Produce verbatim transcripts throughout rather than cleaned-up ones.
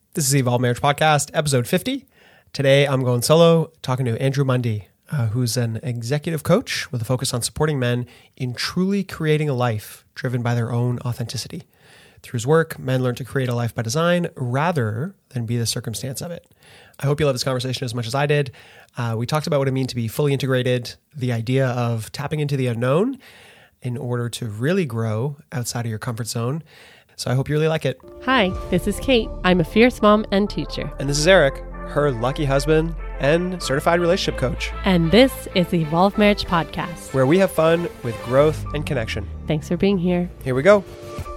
This is the Evolve Marriage Podcast, episode fifty. Today, I'm going solo, talking to Andrew Mundy, uh, who's an executive coach with a focus on supporting men in truly creating a life driven by their own authenticity. Through his work, men learn to create a life by design rather than be the circumstance of it. I hope you love this conversation as much as I did. Uh, we talked about what it means to be fully integrated, the idea of tapping into the unknown in order to really grow outside of your comfort zone. So I hope you really like it. Hi, this is Kate. I'm a fierce mom and teacher. And this is Eric, her lucky husband and certified relationship coach. And this is the Evolve Marriage Podcast, where we have fun with growth and connection. Thanks for being here. Here we go.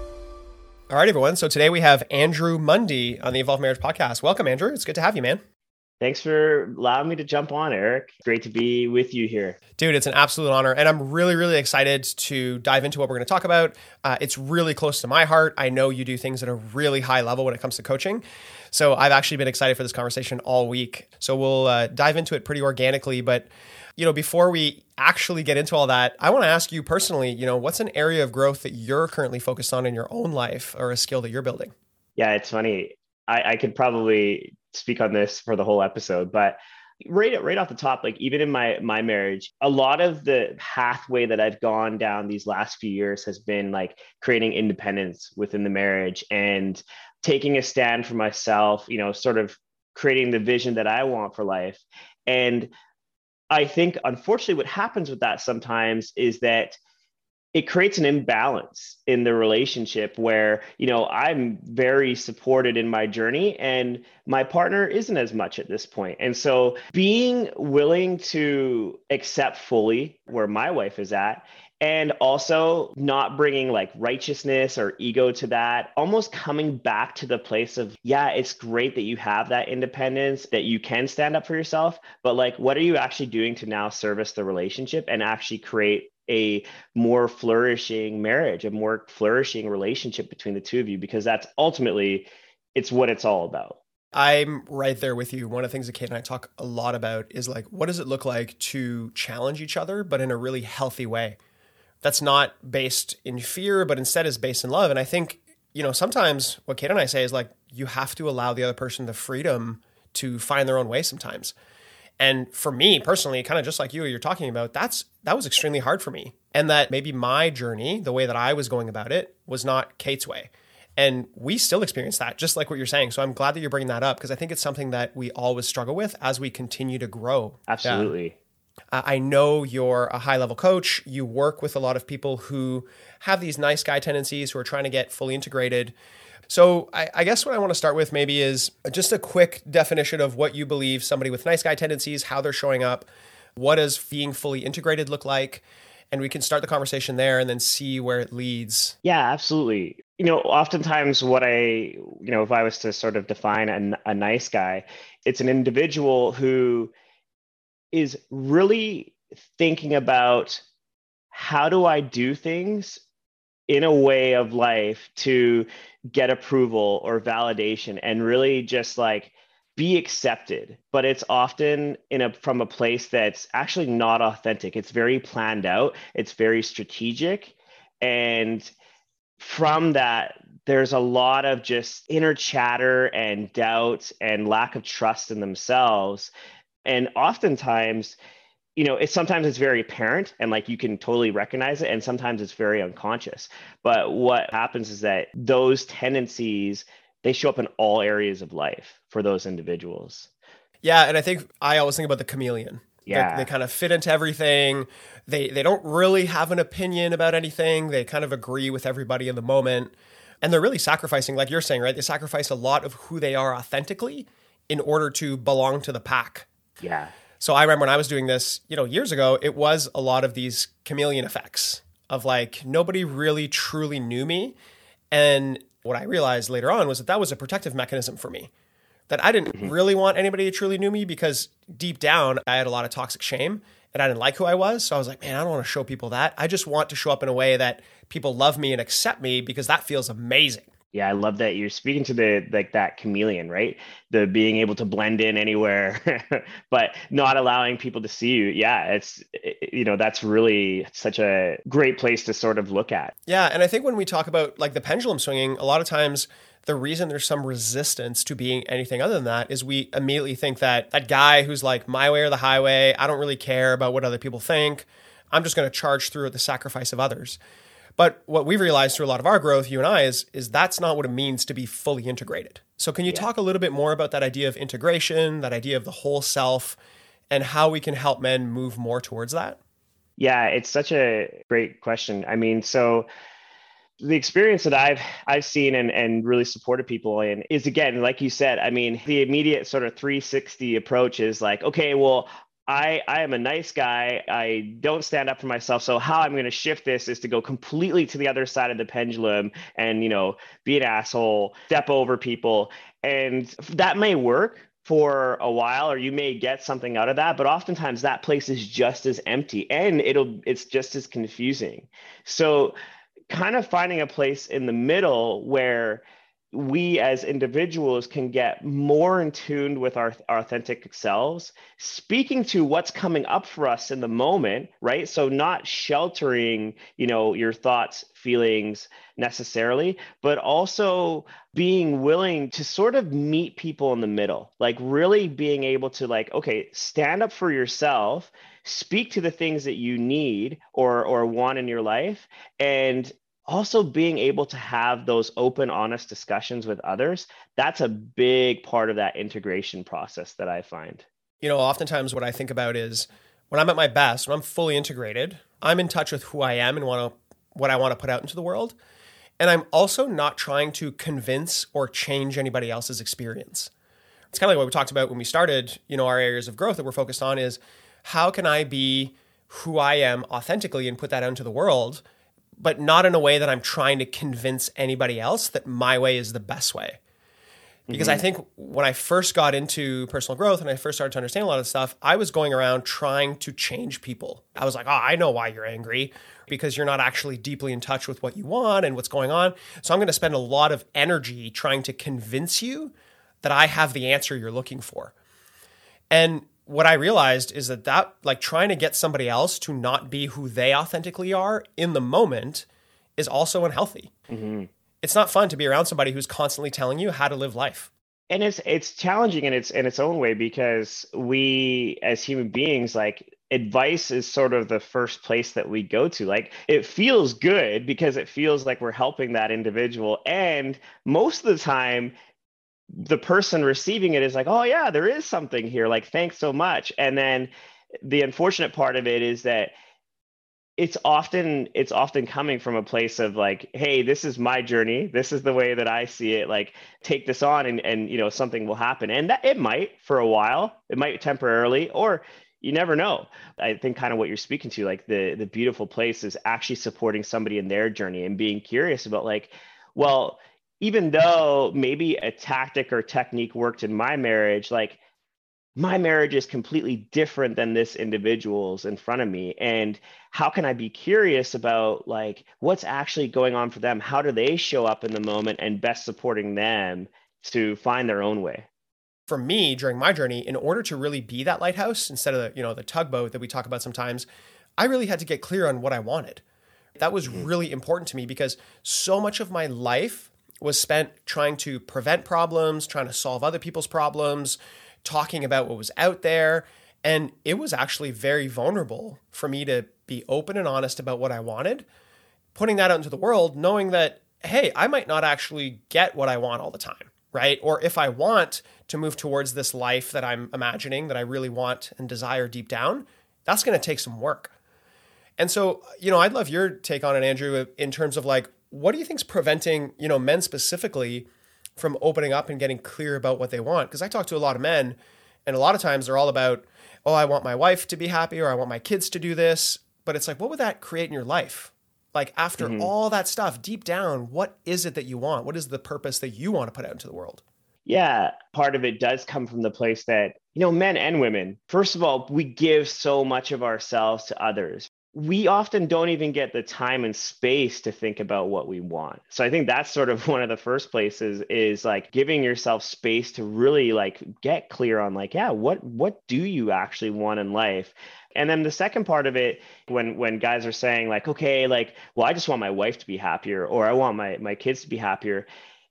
All right, everyone. So today we have Andrew Mundy on the Evolve Marriage Podcast. Welcome, Andrew. It's good to have you, man. Thanks for allowing me to jump on, Eric. Great to be with you here. Dude, it's an absolute honor. And I'm really, really excited to dive into what we're going to talk about. Uh, it's really close to my heart. I know you do things at a really high level when it comes to coaching. So I've actually been excited for this conversation all week. So we'll uh, dive into it pretty organically. But, you know, before we actually get into all that, I want to ask you personally, you know, what's an area of growth that you're currently focused on in your own life or a skill that you're building? Yeah, it's funny. I, I could probably speak on this for the whole episode, but right right off the top, like even in my my marriage, a lot of the pathway that I've gone down these last few years has been like creating independence within the marriage and taking a stand for myself, you know, sort of creating the vision that I want for life. And I think, unfortunately, what happens with that sometimes is that it creates an imbalance in the relationship where, you know, I'm very supported in my journey and my partner isn't as much at this point. And so being willing to accept fully where my wife is at, and also not bringing like righteousness or ego to that, almost coming back to the place of, yeah, it's great that you have that independence, that you can stand up for yourself, but like, what are you actually doing to now service the relationship and actually create a more flourishing marriage, a more flourishing relationship between the two of you? Because that's ultimately, it's what it's all about. I'm right there with you. One of the things that Kate and I talk a lot about is like, what does it look like to challenge each other, but in a really healthy way? That's not based in fear, but instead is based in love. And I think, you know, sometimes what Kate and I say is like, you have to allow the other person the freedom to find their own way sometimes. And for me personally, kind of just like you, you're talking about, that's that was extremely hard for me. And that maybe my journey, the way that I was going about it, was not Kate's way. And we still experience that, just like what you're saying. So I'm glad that you're bringing that up because I think it's something that we always struggle with as we continue to grow. Absolutely. Yeah. Uh, I know you're a high-level coach. You work with a lot of people who have these nice guy tendencies who are trying to get fully integrated. So I, I guess what I want to start with maybe is just a quick definition of what you believe somebody with nice guy tendencies, how they're showing up, what does being fully integrated look like? And we can start the conversation there and then see where it leads. Yeah, absolutely. You know, oftentimes what I, you know, if I was to sort of define a, a nice guy, it's an individual who is really thinking about how do I do things in a way of life to get approval or validation and really just like be accepted. But it's often in a from a place that's actually not authentic. It's very planned out. It's very strategic. And from that, there's a lot of just inner chatter and doubt and lack of trust in themselves. And oftentimes, you know, it's sometimes it's very apparent and like you can totally recognize it. And sometimes it's very unconscious. But what happens is that those tendencies, they show up in all areas of life for those individuals. Yeah. And I think I always think about the chameleon. Yeah. They, they kind of fit into everything. They they don't really have an opinion about anything. They kind of agree with everybody in the moment. And they're really sacrificing, like you're saying, right? They sacrifice a lot of who they are authentically in order to belong to the pack. Yeah. So I remember when I was doing this, you know, years ago, it was a lot of these chameleon effects of like, nobody really truly knew me. And what I realized later on was that that was a protective mechanism for me, that I didn't mm-hmm. really want anybody to truly knew me because deep down, I had a lot of toxic shame and I didn't like who I was. So I was like, man, I don't want to show people that. I just want to show up in a way that people love me and accept me because that feels amazing. Yeah, I love that you're speaking to the like that chameleon, right? The being able to blend in anywhere, but not allowing people to see you. Yeah, it's it- you know, that's really such a great place to sort of look at. Yeah, and I think when we talk about like the pendulum swinging, a lot of times the reason there's some resistance to being anything other than that is we immediately think that that guy who's like my way or the highway, I don't really care about what other people think. I'm just going to charge through at the sacrifice of others. But what we've realized through a lot of our growth, you and I, is, is that's not what it means to be fully integrated. So can you Yeah. talk a little bit more about that idea of integration, that idea of the whole self, and how we can help men move more towards that? Yeah, it's such a great question. I mean, so the experience that I've I've seen and, and really supported people in is, again, like you said, I mean, the immediate sort of three sixty approach is like, okay, well, I I am a nice guy. I don't stand up for myself. So how I'm going to shift this is to go completely to the other side of the pendulum and, you know, be an asshole, step over people. And that may work for a while, or you may get something out of that, but oftentimes that place is just as empty and it'll it's just as confusing. So kind of finding a place in the middle where we as individuals can get more in tune with our, our authentic selves, speaking to what's coming up for us in the moment, right? So not sheltering, you know, your thoughts, feelings necessarily, but also being willing to sort of meet people in the middle, like really being able to like, okay, stand up for yourself, speak to the things that you need or or want in your life, and also being able to have those open, honest discussions with others. That's a big part of that integration process that I find. You know, oftentimes what I think about is when I'm at my best, when I'm fully integrated, I'm in touch with who I am and want to, what I want to put out into the world. And I'm also not trying to convince or change anybody else's experience. It's kind of like what we talked about when we started, you know, our areas of growth that we're focused on is how can I be who I am authentically and put that out into the world, but not in a way that I'm trying to convince anybody else that my way is the best way. Because mm-hmm. I think when I first got into personal growth and I first started to understand a lot of stuff, I was going around trying to change people. I was like, oh, I know why you're angry, because you're not actually deeply in touch with what you want and what's going on. So I'm going to spend a lot of energy trying to convince you that I have the answer you're looking for. And what I realized is that that like trying to get somebody else to not be who they authentically are in the moment is also unhealthy. Mm-hmm. It's not fun to be around somebody who's constantly telling you how to live life. And it's it's challenging in its in its own way, because we as human beings, like, advice is sort of the first place that we go to. Like, it feels good because it feels like we're helping that individual. And most of the time, the person receiving it is like, oh yeah, there is something here. Like, thanks so much. And then the unfortunate part of it is that it's often it's often coming from a place of like, hey, this is my journey. This is the way that I see it. Like, take this on and, and you know, something will happen. And that it might for a while, it might temporarily, or you never know. I think kind of what you're speaking to, like the the beautiful place is actually supporting somebody in their journey and being curious about like, well, even though maybe a tactic or technique worked in my marriage, like my marriage is completely different than this individual's in front of me. And how can I be curious about like what's actually going on for them? How do they show up in the moment, and best supporting them to find their own way? For me, during my journey, in order to really be that lighthouse instead of the, you know, the tugboat that we talk about sometimes, I really had to get clear on what I wanted. That was mm-hmm. really important to me, because so much of my life was spent trying to prevent problems, trying to solve other people's problems, talking about what was out there. And it was actually very vulnerable for me to be open and honest about what I wanted, putting that out into the world, knowing that, hey, I might not actually get what I want all the time, right? Or if I want to move towards this life that I'm imagining, that I really want and desire deep down, that's going to take some work. And so, you know, I'd love your take on it, Andrew, in terms of like, what do you think's preventing, you know, men specifically from opening up and getting clear about what they want? Because I talk to a lot of men, and a lot of times they're all about, oh, I want my wife to be happy, or I want my kids to do this. But it's like, what would that create in your life? Like, after mm-hmm. all that stuff, deep down, what is it that you want? What is the purpose that you want to put out into the world? Yeah, part of it does come from the place that, you know, men and women, first of all, we give so much of ourselves to others. we often don't even get the time and space to think about what we want. So I think that's sort of one of the first places is like giving yourself space to really like get clear on like, yeah, what what do you actually want in life? And then the second part of it, when when guys are saying like, okay, like, well, I just want my wife to be happier, or I want my my kids to be happier.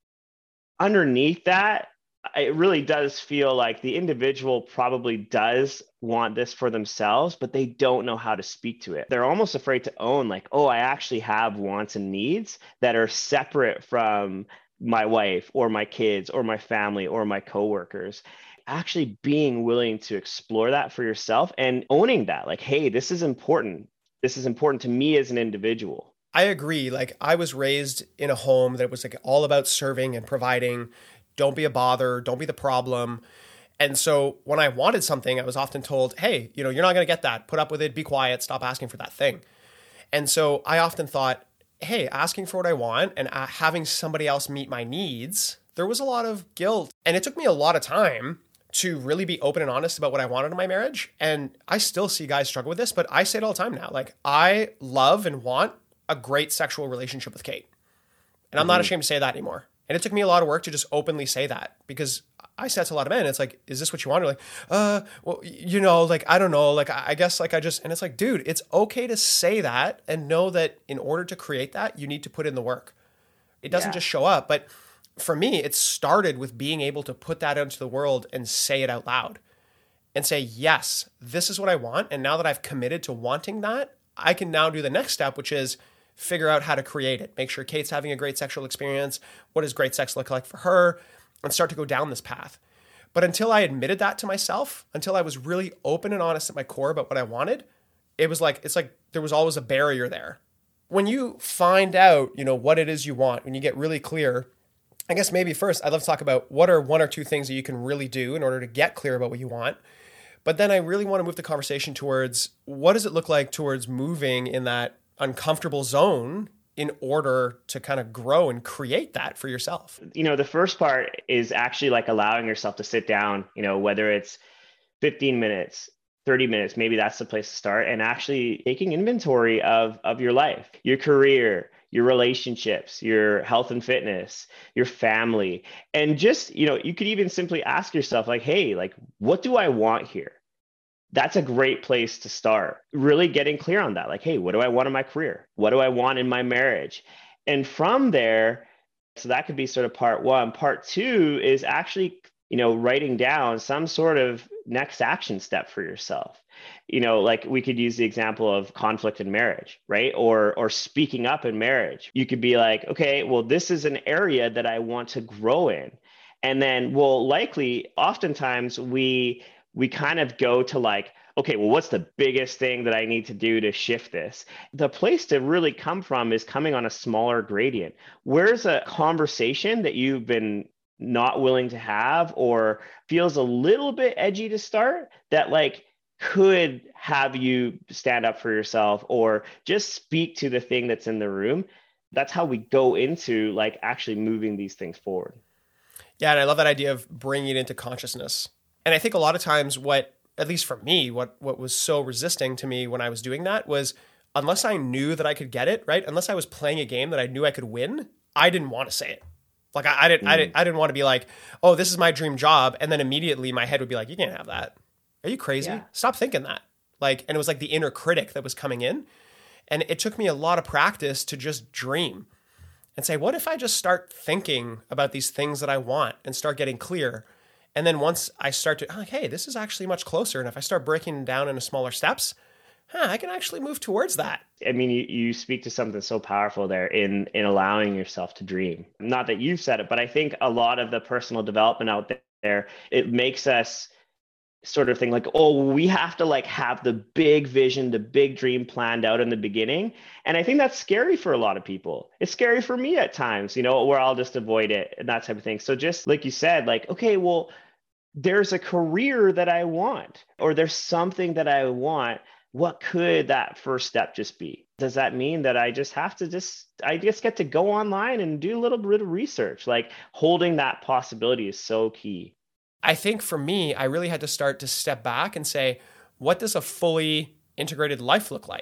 Underneath that, it really does feel like the individual probably does want this for themselves, but they don't know how to speak to it. They're almost afraid to own like, oh, I actually have wants and needs that are separate from my wife or my kids or my family or my coworkers. Actually being willing to explore that for yourself and owning that, like, hey, this is important. This is important to me as an individual. I agree. Like, I was raised in a home that was like all about serving and providing. Don't be a bother. Don't be the problem. And so when I wanted something, I was often told, hey, you know, you're not going to get that. Put up with it. Be quiet. Stop asking for that thing. And so I often thought, hey, asking for what I want and uh, having somebody else meet my needs, there was a lot of guilt. And it took me a lot of time to really be open and honest about what I wanted in my marriage. And I still see guys struggle with this, but I say it all the time now. Like, I love and want a great sexual relationship with Kate. And I'm mm-hmm. not ashamed to say that anymore. And it took me a lot of work to just openly say that, because I said to a lot of men, it's like, is this what you want? Or like, uh, well, you know, like, I don't know, like, I guess like I just, and it's like, dude, it's okay to say that and know that in order to create that, you need to put in the work. It doesn't yeah. just show up. But for me, it started with being able to put that into the world and say it out loud and say, yes, this is what I want. And now that I've committed to wanting that, I can now do the next step, which is figure out how to create it. Make sure Kate's having a great sexual experience. What does great sex look like for her? And start to go down this path. But until I admitted that to myself, until I was really open and honest at my core about what I wanted, it was like, it's like there was always a barrier there. When you find out, you know, what it is you want, when you get really clear, I guess maybe first I'd love to talk about what are one or two things that you can really do in order to get clear about what you want. But then I really want to move the conversation towards what does it look like towards moving in that uncomfortable zone in order to kind of grow and create that for yourself? You know, the first part is actually like allowing yourself to sit down, you know, whether it's fifteen minutes, thirty minutes, maybe that's the place to start, and actually taking inventory of, of your life, your career, your relationships, your health and fitness, your family. And just, you know, you could even simply ask yourself like, hey, like, what do I want here? That's a great place to start. Really getting clear on that. Like, hey, what do I want in my career? What do I want in my marriage? And from there, so that could be sort of part one. Part two is actually, you know, writing down some sort of next action step for yourself. You know, like we could use the example of conflict in marriage, right? Or, or speaking up in marriage. You could be like, okay, well, this is an area that I want to grow in. And then, well, likely, oftentimes we, we kind of go to like, okay, well, what's the biggest thing that I need to do to shift this? The place to really come from is coming on a smaller gradient. Where's a conversation that you've been not willing to have or feels a little bit edgy to start that like could have you stand up for yourself or just speak to the thing that's in the room? That's how we go into like actually moving these things forward. Yeah. And I love that idea of bringing it into consciousness. And I think a lot of times what, at least for me, what, what was so resisting to me when I was doing that was unless I knew that I could get it, right? Unless I was playing a game that I knew I could win, I didn't want to say it. Like I, I didn't, mm. I didn't, I didn't want to be like, oh, this is my dream job. And then immediately my head would be like, you can't have that. Are you crazy? Yeah. Stop thinking that. Like, and it was like the inner critic that was coming in. And it took me a lot of practice to just dream and say, what if I just start thinking about these things that I want and start getting clear? And then once I start to, like, hey, this is actually much closer. And if I start breaking it down into smaller steps, huh, I can actually move towards that. I mean, you, you speak to something so powerful there in, in allowing yourself to dream. Not that you've said it, but I think a lot of the personal development out there, it makes us sort of think like, oh, we have to like have the big vision, the big dream planned out in the beginning. And I think that's scary for a lot of people. It's scary for me at times, you know, where I'll just avoid it and that type of thing. So just like you said, like, okay, well, there's a career that I want, or there's something that I want. What could that first step just be? Does that mean that I just have to just, I just get to go online and do a little bit of research? Like holding that possibility is so key. I think for me, I really had to start to step back and say, what does a fully integrated life look like?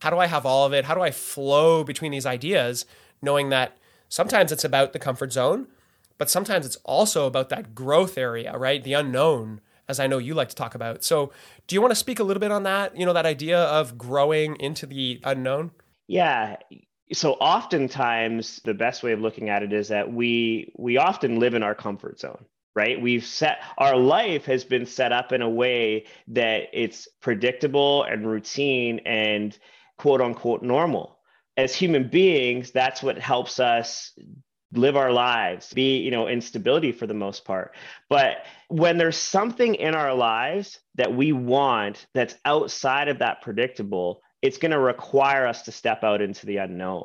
How do I have all of it? How do I flow between these ideas, knowing that sometimes it's about the comfort zone, but sometimes it's also about that growth area, right? The unknown, as I know you like to talk about. So do you want to speak a little bit on that, you know, that idea of growing into the unknown? Yeah. So oftentimes the best way of looking at it is that we we often live in our comfort zone, right? We've set our life has been set up in a way that it's predictable and routine and quote unquote normal. As human beings, that's what helps us live our lives, be, you know, in stability for the most part. But when there's something in our lives that we want that's outside of that predictable, it's going to require us to step out into the unknown.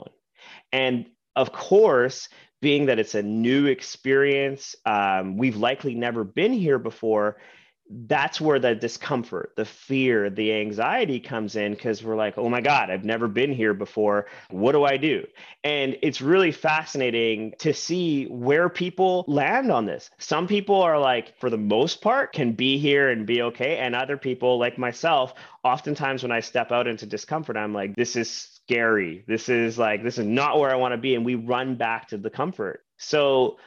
And of course, being that it's a new experience, um, we've likely never been here before. That's where the discomfort, the fear, the anxiety comes in, because we're like, oh my God, I've never been here before. What do I do? And it's really fascinating to see where people land on this. Some people are like, for the most part, can be here and be okay. And other people, like myself, oftentimes when I step out into discomfort, I'm like, this is scary. This is like, this is not where I want to be. And we run back to the comfort. So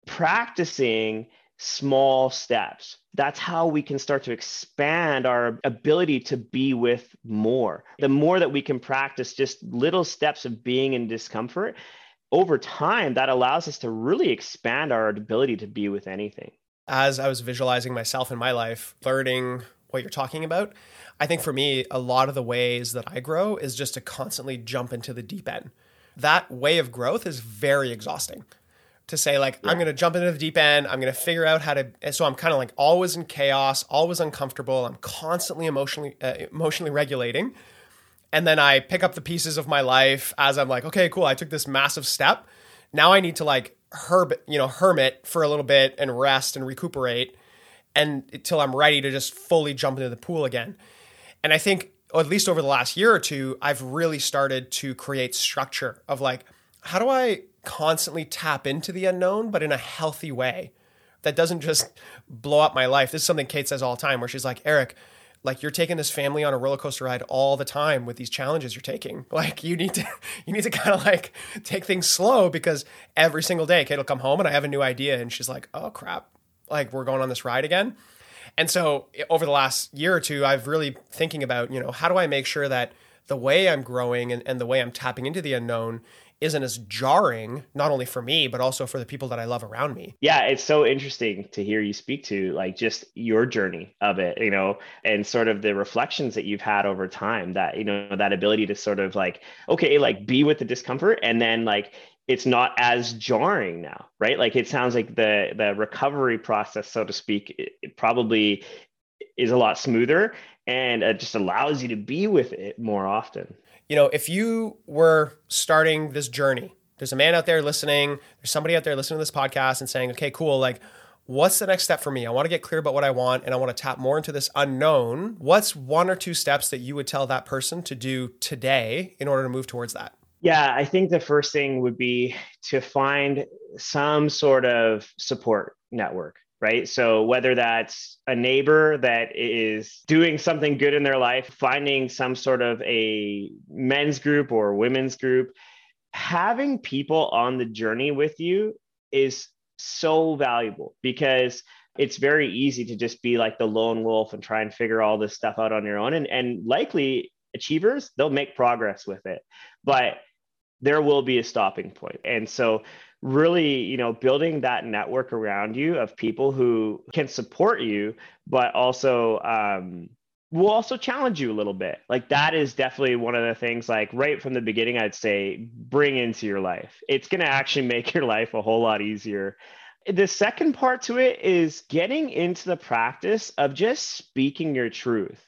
practicing small steps. That's how we can start to expand our ability to be with more. The more that we can practice just little steps of being in discomfort, over time, that allows us to really expand our ability to be with anything. As I was visualizing myself in my life, learning what you're talking about, I think for me, a lot of the ways that I grow is just to constantly jump into the deep end. That way of growth is very exhausting. To say like, yeah. I'm going to jump into the deep end. I'm going to figure out how to, and so I'm kind of like always in chaos, always uncomfortable. I'm constantly emotionally, uh, emotionally regulating. And then I pick up the pieces of my life as I'm like, okay, cool. I took this massive step. Now I need to like herb, you know, hermit for a little bit and rest and recuperate and until I'm ready to just fully jump into the pool again. And I think, or at least over the last year or two, I've really started to create structure of like, how do I constantly tap into the unknown, but in a healthy way that doesn't just blow up my life. This is something Kate says all the time, where she's like, Eric, like you're taking this family on a roller coaster ride all the time with these challenges you're taking. Like you need to, you need to kind of like take things slow, because every single day Kate will come home and I have a new idea and she's like, oh crap, like we're going on this ride again. And so over the last year or two, I've really thinking about, you know, how do I make sure that the way I'm growing and, and the way I'm tapping into the unknown isn't as jarring, not only for me, but also for the people that I love around me. Yeah, it's so interesting to hear you speak to like just your journey of it, you know, and sort of the reflections that you've had over time, that, you know, that ability to sort of like, okay, like be with the discomfort, and then like, it's not as jarring now, right? Like it sounds like the the recovery process, so to speak, it, it probably is a lot smoother, and it just allows you to be with it more often. You know, if you were starting this journey, there's a man out there listening, there's somebody out there listening to this podcast and saying, okay, cool. Like, what's the next step for me? I want to get clear about what I want and I want to tap more into this unknown. What's one or two steps that you would tell that person to do today in order to move towards that? Yeah, I think the first thing would be to find some sort of support network. Right. So whether that's a neighbor that is doing something good in their life, finding some sort of a men's group or women's group, having people on the journey with you is so valuable, because it's very easy to just be like the lone wolf and try and figure all this stuff out on your own. And, and likely achievers, they'll make progress with it, but there will be a stopping point. And so really, you know, building that network around you of people who can support you, but also um, will also challenge you a little bit. Like that is definitely one of the things, like right from the beginning, I'd say bring into your life. It's going to actually make your life a whole lot easier. The second part to it is getting into the practice of just speaking your truth.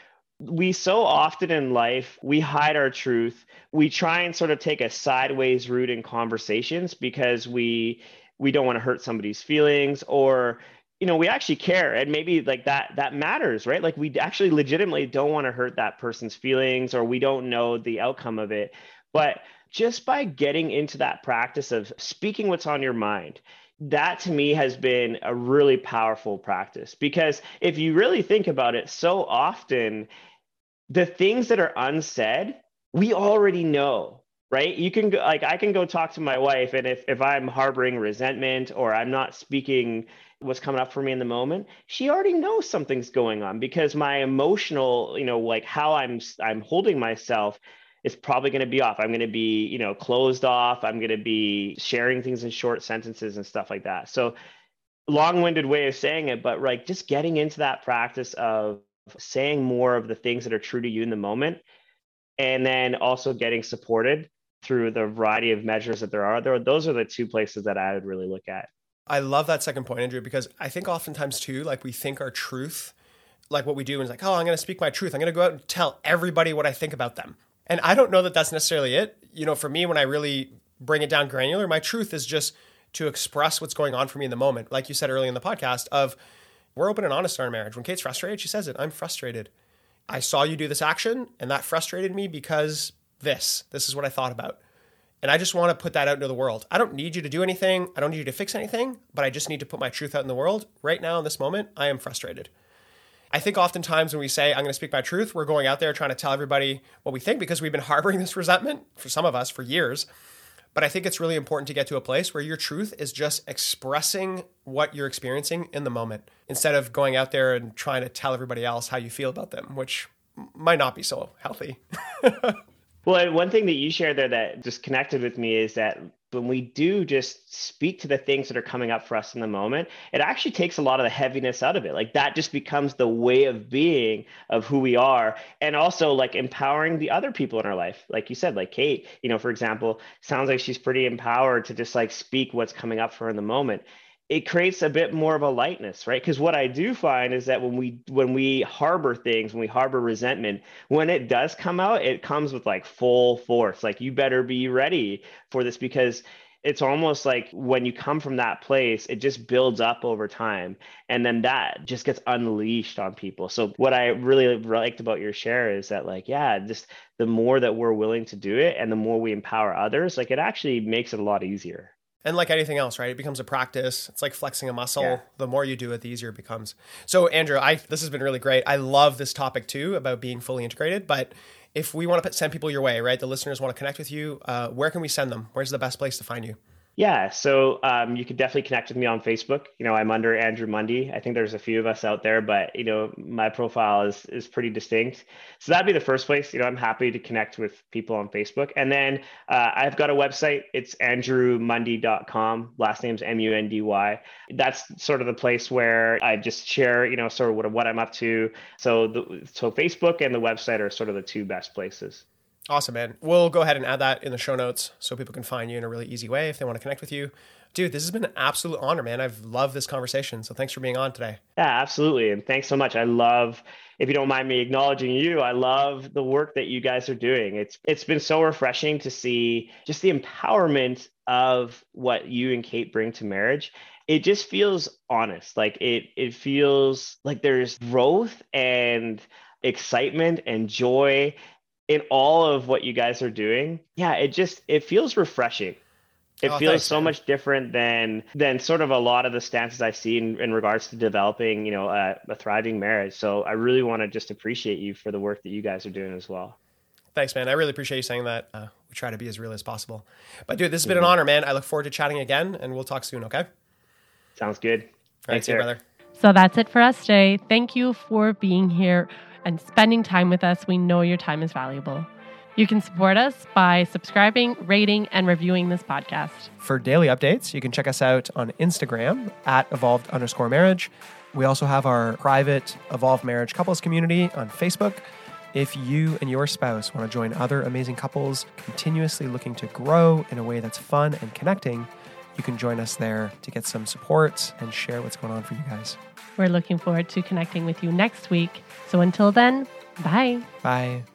We so often in life, we hide our truth. We try and sort of take a sideways route in conversations because we we don't want to hurt somebody's feelings, or, you know, we actually care. And maybe like that, that matters, right? Like we actually legitimately don't want to hurt that person's feelings, or we don't know the outcome of it. But just by getting into that practice of speaking what's on your mind, that to me has been a really powerful practice, because if you really think about it, so often the things that are unsaid we already know. Right? You can go, like, I can go talk to my wife, and if, if I'm harboring resentment or I'm not speaking what's coming up for me in the moment, she already knows something's going on, because my emotional, you know, like how I'm, I'm holding myself is probably going to be off. I'm going to be, you know, closed off. I'm going to be sharing things in short sentences and stuff like that. So long-winded way of saying it, but like just getting into that practice of saying more of the things that are true to you in the moment, and then also getting supported through the variety of measures that there are. There, those are the two places that I would really look at. I love that second point, Andrew, because I think oftentimes too, like we think our truth, like what we do is like, oh, I'm going to speak my truth. I'm going to go out and tell everybody what I think about them. And I don't know that that's necessarily it. You know, for me, when I really bring it down granular, my truth is just to express what's going on for me in the moment. Like you said earlier in the podcast of, we're open and honest in our marriage. When Kate's frustrated, she says it, I'm frustrated. I saw you do this action and that frustrated me because this, this is what I thought about. And I just want to put that out into the world. I don't need you to do anything. I don't need you to fix anything, but I just need to put my truth out in the world. Right now, in this moment, I am frustrated. I think oftentimes when we say, I'm going to speak my truth, we're going out there trying to tell everybody what we think, because we've been harboring this resentment for some of us for years. But I think it's really important to get to a place where your truth is just expressing what you're experiencing in the moment, instead of going out there and trying to tell everybody else how you feel about them, which might not be so healthy. Well, one thing that you shared there that just connected with me is that when we do just speak to the things that are coming up for us in the moment, it actually takes a lot of the heaviness out of it. Like that just becomes the way of being of who we are. And also like empowering the other people in our life. Like you said, like Kate, you know, for example, sounds like she's pretty empowered to just like speak what's coming up for her in the moment. It creates a bit more of a lightness, right? Because what I do find is that when we when we harbor things, when we harbor resentment, when it does come out, it comes with like full force. Like you better be ready for this, because it's almost like when you come from that place, it just builds up over time. And then that just gets unleashed on people. So what I really liked about your share is that like, yeah, just the more that we're willing to do it and the more we empower others, like it actually makes it a lot easier. And like anything else, right? It becomes a practice. It's like flexing a muscle. Yeah. The more you do it, the easier it becomes. So Andrew, I this has been really great. I love this topic too about being fully integrated. But if we want to send people your way, right? The listeners want to connect with you. Uh, where can we send them? Where's the best place to find you? Yeah, so um, you could definitely connect with me on Facebook. You know, I'm under Andrew Mundy. I think there's a few of us out there, but you know, my profile is is pretty distinct. So that'd be the first place. You know, I'm happy to connect with people on Facebook. And then uh, I've got a website. It's andrew mundy dot com. Last name's M U N D Y. That's sort of the place where I just share, you know, sort of what, what I'm up to. So the, so Facebook and the website are sort of the two best places. Awesome, man. We'll go ahead and add that in the show notes so people can find you in a really easy way if they want to connect with you. Dude, this has been an absolute honor, man. I've loved this conversation. So thanks for being on today. Yeah, absolutely. And thanks so much. I love, if you don't mind me acknowledging you, I love the work that you guys are doing. It's It's been so refreshing to see just the empowerment of what you and Kate bring to marriage. It just feels honest. Like it, it feels like there's growth and excitement and joy in all of what you guys are doing. Yeah, it just, it feels refreshing. It oh, feels thanks, so man. much different than than sort of a lot of the stances I see in, in regards to developing, you know, a, a thriving marriage. So I really want to just appreciate you for the work that you guys are doing as well. Thanks, man. I really appreciate you saying that. Uh, we try to be as real as possible. But dude, this has been mm-hmm. an honor, man. I look forward to chatting again, and we'll talk soon, okay? Sounds good. All right, Thanks, see you, brother. So that's it for us today. Thank you for being here and spending time with us. We know your time is valuable. You can support us by subscribing, rating, and reviewing this podcast. For daily updates, you can check us out on Instagram at evolved underscore marriage. We also have our private Evolved Marriage Couples community on Facebook. If you and your spouse want to join other amazing couples continuously looking to grow in a way that's fun and connecting, you can join us there to get some support and share what's going on for you guys. We're looking forward to connecting with you next week. So until then, bye. Bye.